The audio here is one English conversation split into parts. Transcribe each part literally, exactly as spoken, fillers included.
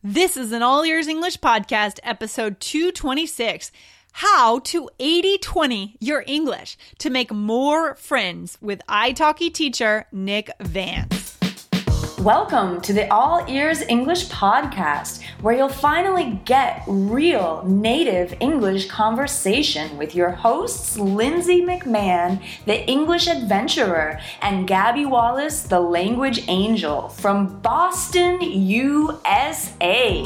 This is an All Ears English Podcast, episode two twenty-six, How to eighty twenty Your English to Make More Friends with italki teacher Nick Vance. Welcome to the All Ears English Podcast, where you'll finally get real native English conversation with your hosts, Lindsay McMahon, the English adventurer, and Gabby Wallace, the language angel from Boston, U S A.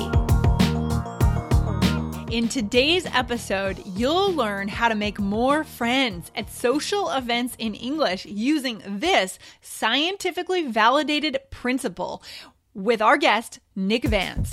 In today's episode, you'll learn how to make more friends at social events in English using this scientifically validated principle with our guest, Nick Vance.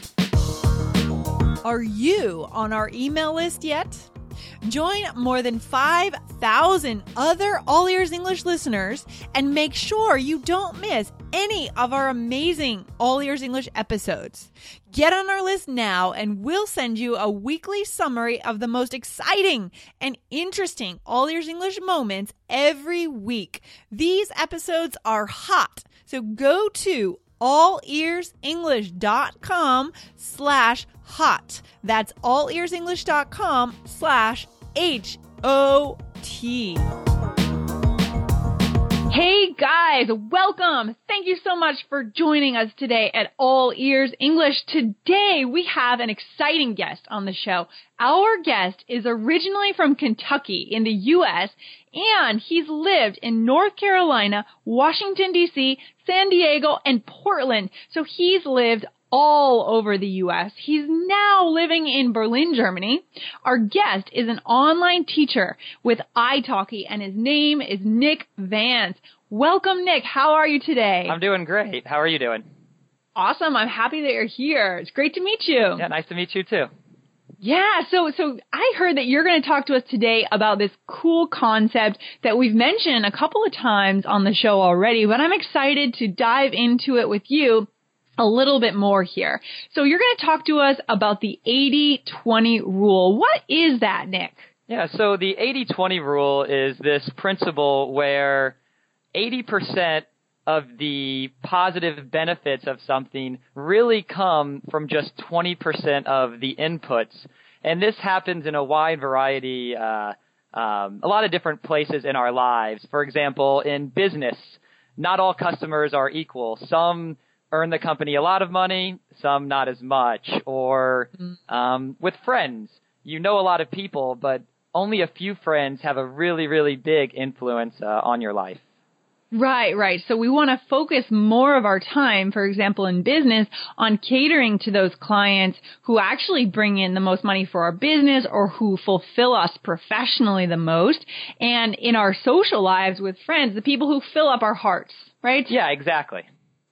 Are you on our email list yet? Join more than five thousand other All Ears English listeners and make sure you don't miss any of our amazing All Ears English episodes. Get on our list now and we'll send you a weekly summary of the most exciting and interesting All Ears English moments every week. These episodes are hot, so go to allearsenglish.com slash hot. That's allearsenglish.com slash H O T. Hey guys, welcome. Thank you so much for joining us today at All Ears English. Today we have an exciting guest on the show. Our guest is originally from Kentucky in the U S and he's lived in North Carolina, Washington, D C, San Diego, and Portland. So he's lived all over the U S. He's now living in Berlin, Germany. Our guest is an online teacher with italki, and his name is Nick Vance. Welcome, Nick. How are you today? I'm doing great. How are you doing? Awesome. I'm happy that you're here. It's great to meet you. Yeah, nice to meet you too. Yeah, so so I heard that you're going to talk to us today about this cool concept that we've mentioned a couple of times on the show already, but I'm excited to dive into it with you a little bit more here. So you're going to talk to us about the eighty twenty rule. What is that, Nick? Yeah, so the eighty twenty rule is this principle where eighty percent of the positive benefits of something really come from just twenty percent of the inputs. And this happens in a wide variety, uh, um, a lot of different places in our lives. For example, in business, not all customers are equal. Some earn the company a lot of money, some not as much. Or um, with friends, you know a lot of people, but only a few friends have a really, really big influence uh, on your life. Right, right. So we want to focus more of our time, for example, in business, on catering to those clients who actually bring in the most money for our business or who fulfill us professionally the most. And in our social lives with friends, the people who fill up our hearts, right? Yeah, exactly.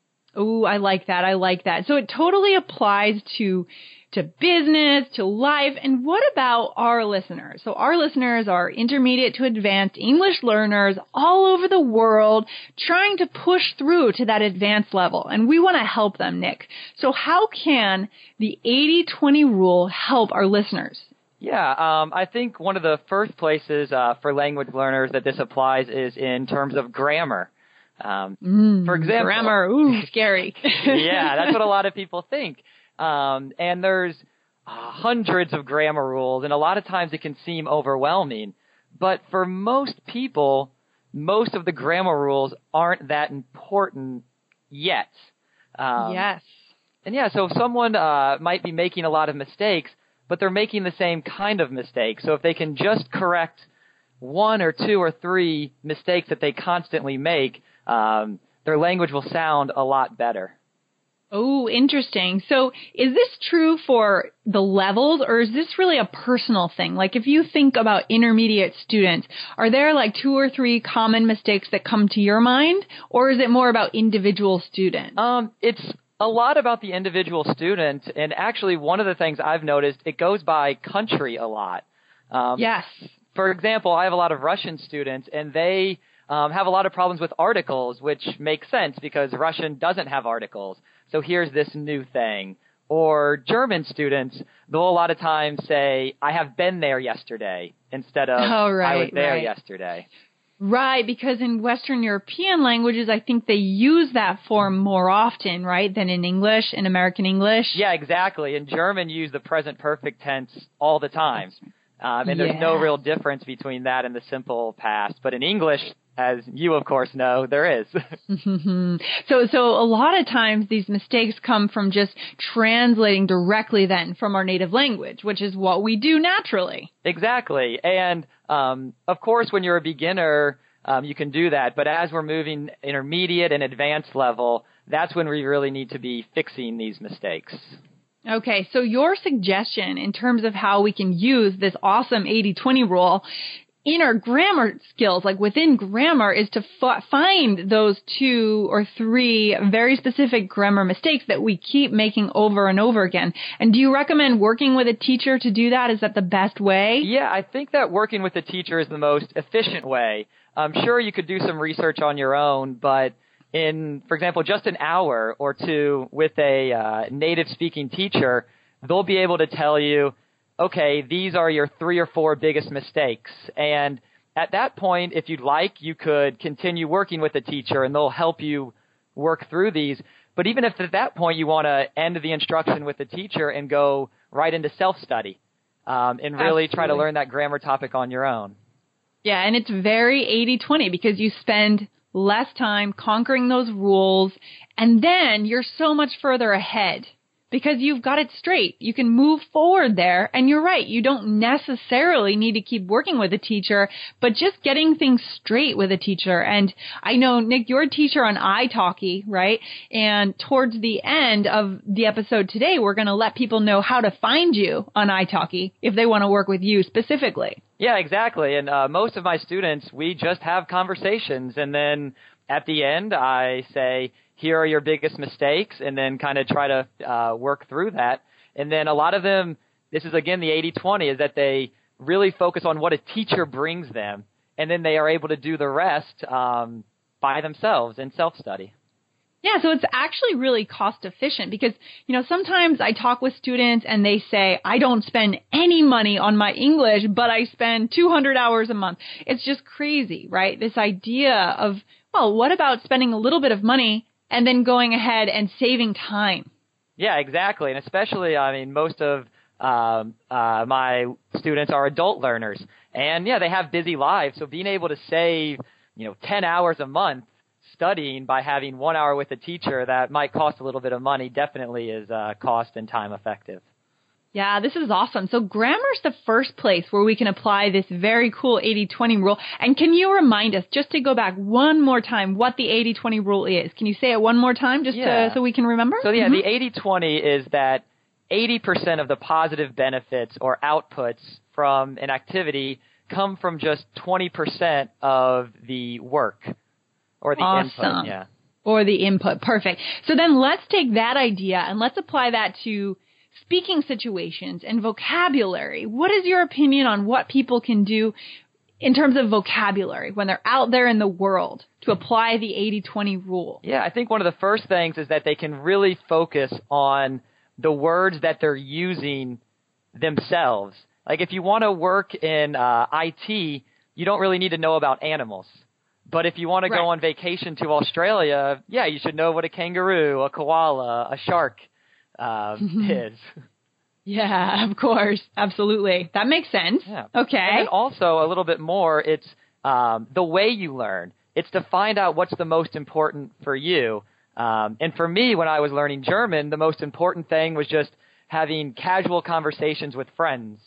Oh, I like that. I like that. So it totally applies to to business, to life. And what about our listeners? So our listeners are intermediate to advanced English learners all over the world trying to push through to that advanced level. And we want to help them, Nick. So how can the eighty twenty rule help our listeners? Yeah, um, I think one of the first places uh, for language learners that this applies is in terms of grammar. Um, mm, for example, grammar, ooh, scary. Yeah, that's what a lot of people think. Um, and there's uh, hundreds of grammar rules, and a lot of times it can seem overwhelming. But for most people, most of the grammar rules aren't that important yet. Um, yes. And yeah, so someone uh, might be making a lot of mistakes, but they're making the same kind of mistake. So if they can just correct one or two or three mistakes that they constantly make, um, their language will sound a lot better. Oh, interesting. So is this true for the levels, or is this really a personal thing? Like if you think about intermediate students, are there like two or three common mistakes that come to your mind, or is it more about individual students? Um, it's a lot about the individual student, and actually one of the things I've noticed, it goes by country a lot. Um, yes. For example, I have a lot of Russian students, and they um, have a lot of problems with articles, which makes sense because Russian doesn't have articles. So here's this new thing. Or German students, they'll a lot of times say, I have been there yesterday, instead of oh, right, I was there right. yesterday. Right, because in Western European languages, I think they use that form more often, right, than in English, in American English. Yeah, exactly. In German, you use the present perfect tense all the time. Um, and there's Yeah. no real difference between that and the simple past. But in English, as you, of course, know, there is. so, so a lot of times these mistakes come from just translating directly then from our native language, which is what we do naturally. Exactly. And, um, of course, when you're a beginner, um, you can do that. But as we're moving intermediate and advanced level, that's when we really need to be fixing these mistakes. Okay, so your suggestion in terms of how we can use this awesome eighty twenty rule in our grammar skills, like within grammar, is to f- find those two or three very specific grammar mistakes that we keep making over and over again. And do you recommend working with a teacher to do that? Is that the best way? Yeah, I think that working with a teacher is the most efficient way. I'm sure you could do some research on your own, but in, for example, just an hour or two with a uh, native-speaking teacher, they'll be able to tell you, okay, these are your three or four biggest mistakes. And at that point, if you'd like, you could continue working with the teacher, and they'll help you work through these. But even if at that point you want to end the instruction with the teacher and go right into self-study um, and really Absolutely. try to learn that grammar topic on your own. Yeah, and it's very eighty twenty because you spend less time conquering those rules, and then you're so much further ahead because you've got it straight. You can move forward there, and you're right. You don't necessarily need to keep working with a teacher, but just getting things straight with a teacher. And I know, Nick, you're a teacher on italki, right? And towards the end of the episode today, we're going to let people know how to find you on italki if they want to work with you specifically. Yeah, exactly. And uh, most of my students, we just have conversations. And then at the end, I say, here are your biggest mistakes, and then kind of try to uh, work through that. And then a lot of them, this is, again, the eighty twenty, is that they really focus on what a teacher brings them, and then they are able to do the rest um, by themselves in self-study. Yeah, so it's actually really cost efficient because, you know, sometimes I talk with students and they say, I don't spend any money on my English, but I spend two hundred hours a month. It's just crazy, right? This idea of, well, what about spending a little bit of money and then going ahead and saving time? Yeah, exactly. And especially, I mean, most of um, uh, my students are adult learners. And, yeah, they have busy lives. So being able to save, you know, ten hours a month studying by having one hour with a teacher that might cost a little bit of money definitely is uh, cost and time effective. Yeah, this is awesome. So grammar's the first place where we can apply this very cool eighty twenty rule. And can you remind us, just to go back one more time, what the eighty twenty rule is? Can you say it one more time just yeah. to, so we can remember? So, yeah, mm-hmm. the eighty twenty is that eighty percent of the positive benefits or outputs from an activity come from just twenty percent of the work or the awesome. input. Yeah. Or the input. Perfect. So then let's take that idea and let's apply that to speaking situations and vocabulary. What is your opinion on what people can do in terms of vocabulary when they're out there in the world to apply the eighty twenty rule? Yeah, I think one of the first things is that they can really focus on the words that they're using themselves. Like if you want to work in uh, I T, you don't really need to know about animals. But if you want to right. go on vacation to Australia, yeah, you should know what a kangaroo, a koala, a shark um, is. Yeah, of course. Absolutely. That makes sense. Yeah. Okay. And then also a little bit more, it's um, the way you learn. It's to find out what's the most important for you. Um, and for me, when I was learning German, the most important thing was just having casual conversations with friends.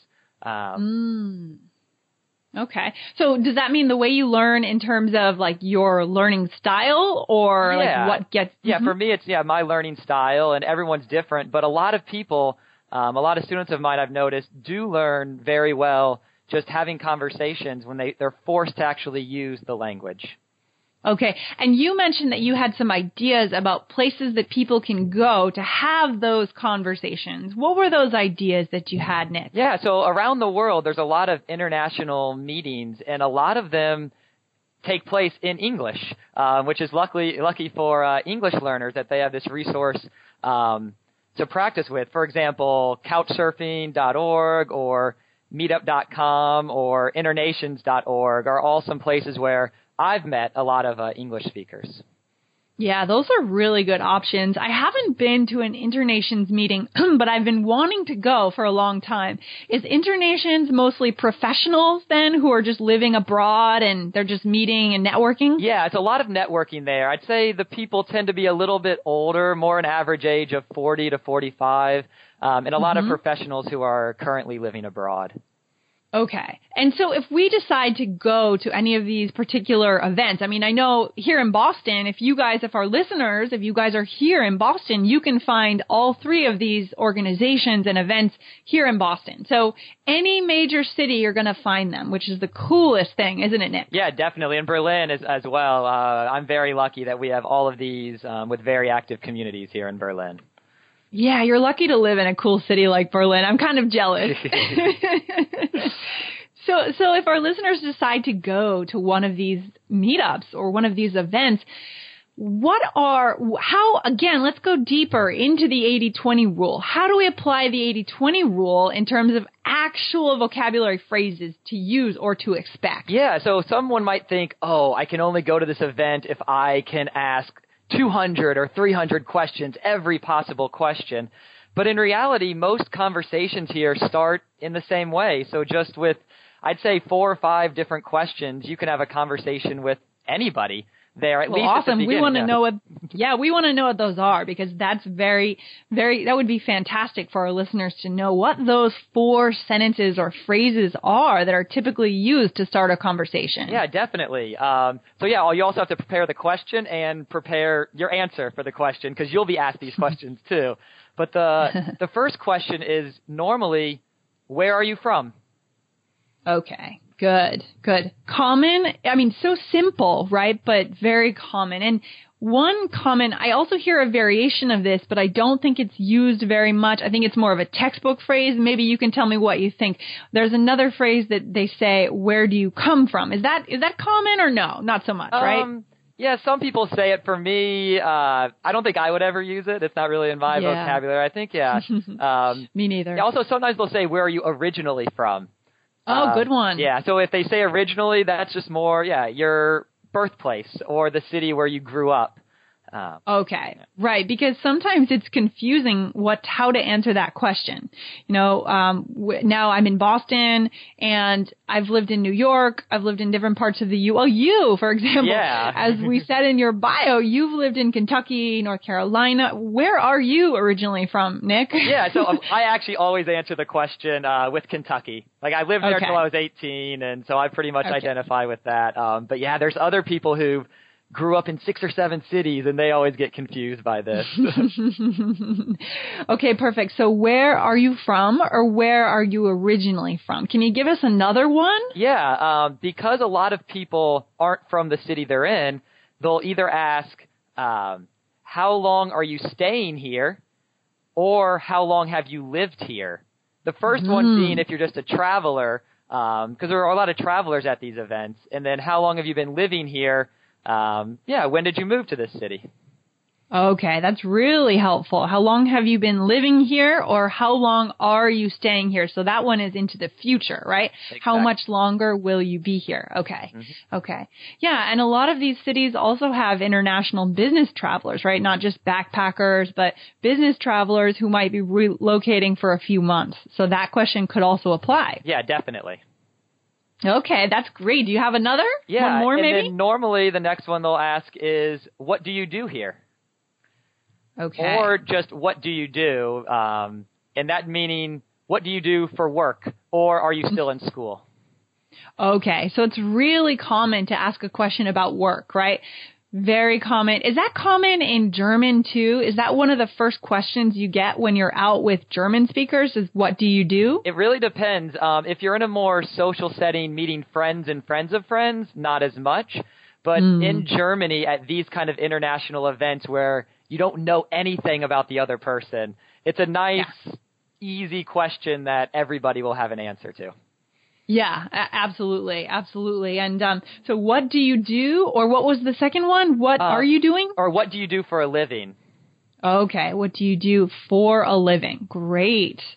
Um, mm. Okay. So does that mean the way you learn in terms of like your learning style or yeah. like what gets... Yeah, mm-hmm. for me, it's, yeah, my learning style, and everyone's different. But a lot of people, um, a lot of students of mine I've noticed do learn very well just having conversations when they, they're forced to actually use the language. Okay. And you mentioned that you had some ideas about places that people can go to have those conversations. What were those ideas that you had, Nick? Yeah, so around the world, there's a lot of international meetings, and a lot of them take place in English, uh, which is luckily lucky for uh, English learners that they have this resource um, to practice with. For example, couchsurfing dot org or meetup dot com or internations dot org are all some places where I've met a lot of uh, English speakers. Yeah, those are really good options. I haven't been to an Internations meeting, but I've been wanting to go for a long time. Is Internations mostly professionals then who are just living abroad and they're just meeting and networking? Yeah, it's a lot of networking there. I'd say the people tend to be a little bit older, more an average age of forty to forty-five, um, and a lot mm-hmm. of professionals who are currently living abroad. Okay. And so if we decide to go to any of these particular events, I mean, I know here in Boston, if you guys, if our listeners, if you guys are here in Boston, you can find all three of these organizations and events here in Boston. So any major city, you're going to find them, which is the coolest thing, isn't it, Nick? Yeah, definitely. In Berlin as, as well. Uh, I'm very lucky that we have all of these um, with very active communities here in Berlin. Yeah, you're lucky to live in a cool city like Berlin. I'm kind of jealous. so, so if our listeners decide to go to one of these meetups or one of these events, what are, how, again, let's go deeper into the eighty twenty rule. How do we apply the eighty twenty rule in terms of actual vocabulary phrases to use or to expect? Yeah, so someone might think, oh, I can only go to this event if I can ask two hundred or three hundred questions, every possible question. But in reality, most conversations here start in the same way. So just with, I'd say, four or five different questions, you can have a conversation with anybody there. At well, least awesome. At the we want to yeah. know what, yeah, we want to know what those are because that's very, very, that would be fantastic for our listeners to know what those four sentences or phrases are that are typically used to start a conversation. Yeah, definitely. Um, so yeah, you also have to prepare the question and prepare your answer for the question because you'll be asked these questions too. But the the first question is normally, where are you from? Okay. Good, good. Common, I mean, so simple, right? But very common. And one common, I also hear a variation of this, but I don't think it's used very much. I think it's more of a textbook phrase. Maybe you can tell me what you think. There's another phrase that they say, where do you come from? Is that, is that common or no? Not so much, right? Um, yeah, some people say it. For me, uh, I don't think I would ever use it. It's not really in my yeah. vocabulary. I think, yeah. Um, me neither. Also, sometimes they'll say, where are you originally from? Oh, uh, good one. Yeah, so if they say originally, that's just more, yeah, your birthplace or the city where you grew up. Uh, okay, yeah. Right, because sometimes it's confusing what how to answer that question. You know, um, w- now I'm in Boston, and I've lived in New York. I've lived in different parts of the U. Well, you, for example, yeah. as we said in your bio, you've lived in Kentucky, North Carolina. Where are you originally from, Nick? Yeah, so um, I actually always answer the question uh, with Kentucky. Like, I lived there okay. until I was eighteen, and so I pretty much okay. identify with that. Um, but yeah, there's other people who grew up in six or seven cities, and they always get confused by this. Okay, perfect. So where are you from, or where are you originally from? Can you give us another one? Yeah, um, because a lot of people aren't from the city they're in, they'll either ask, um, how long are you staying here, or how long have you lived here? The first mm. one being if you're just a traveler, because um, there are a lot of travelers at these events, and then how long have you been living here? Um, yeah, when did you move to this city? Okay, that's really helpful. How long have you been living here, or how long are you staying here? So that one is into the future, right? Exactly. How much longer will you be here? Okay, mm-hmm. okay. Yeah, and a lot of these cities also have international business travelers, right? Not just backpackers, but business travelers who might be relocating for a few months. So that question could also apply. Yeah, definitely. Okay, that's great. Do you have another? Yeah, one more and maybe? Then normally the next one they'll ask is, what do you do here? Okay. Or just, what do you do? Um, and that meaning, what do you do for work? Or are you still in school? Okay, so it's really common to ask a question about work, right? Very common. Is that common in German too? Is that one of the first questions you get when you're out with German speakers is what do you do? It really depends. Um, if you're in a more social setting, meeting friends and friends of friends, not as much. But mm. in Germany, at these kind of international events where you don't know anything about the other person, it's a nice, yeah. easy question that everybody will have an answer to. Yeah, absolutely. Absolutely. And um, so what do you do? Or what was the second one? What uh, are you doing? Or what do you do for a living? Okay. What do you do for a living? Great.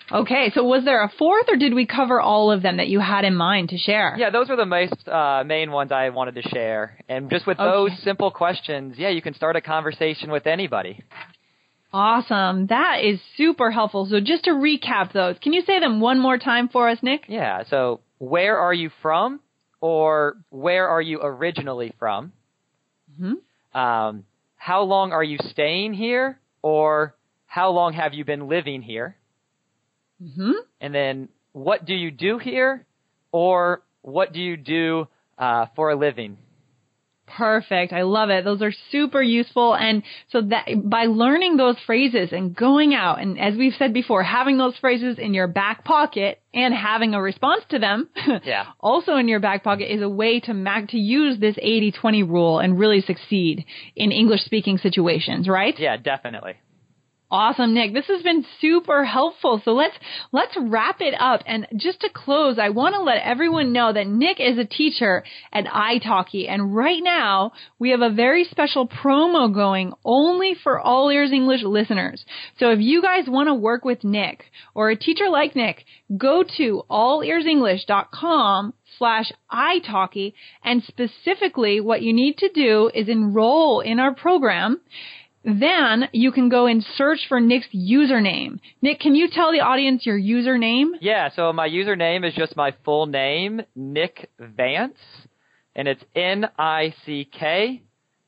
Okay, so was there a fourth, or did we cover all of them that you had in mind to share? Yeah, those are the most uh, main ones I wanted to share. And just with Okay. those simple questions, yeah, you can start a conversation with anybody. Awesome. That is super helpful. So just to recap those, can you say them one more time for us, Nick? Yeah, so where are you from, or where are you originally from? Mm-hmm. Um, how long are you staying here, or how long have you been living here? Mm-hmm. And then what do you do here, or what do you do uh, for a living? Perfect. I love it. Those are super useful. And so that by learning those phrases and going out, and as we've said before, having those phrases in your back pocket and having a response to them Yeah. also in your back pocket is a way to mag- to use this eighty twenty rule and really succeed in English speaking situations, right? Yeah, definitely. Awesome, Nick. This has been super helpful. So let's let's wrap it up. And just to close, I want to let everyone know that Nick is a teacher at italki, and right now we have a very special promo going only for All Ears English listeners. So if you guys want to work with Nick or a teacher like Nick, go to all ears english dot com slash italki, and specifically what you need to do is enroll in our program. Then you can go and search for Nick's username. Nick, can you tell the audience your username? Yeah, so my username is just my full name, Nick Vance, and it's N I C K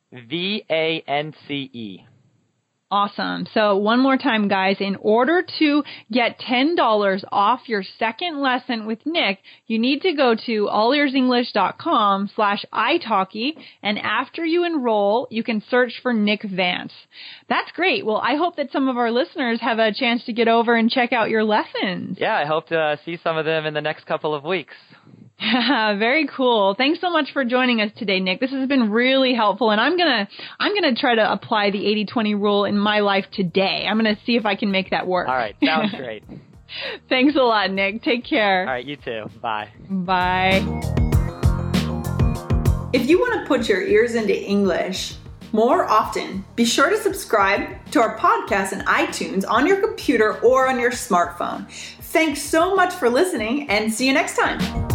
V A N C E. Awesome. So one more time, guys, in order to get ten dollars off your second lesson with Nick, you need to go to all ears english dot com slash italki, and after you enroll, you can search for Nick Vance. That's great. Well, I hope that some of our listeners have a chance to get over and check out your lessons. Yeah, I hope to uh, see some of them in the next couple of weeks. Very cool. Thanks so much for joining us today, Nick. This has been really helpful, and I'm gonna I'm gonna try to apply the eighty twenty rule in my life today. I'm gonna see if I can make that work. All right, sounds great. Thanks a lot, Nick. Take care. All right, you too. Bye. Bye. If you want to put your ears into English more often, be sure to subscribe to our podcast in iTunes on your computer or on your smartphone. Thanks so much for listening, and see you next time.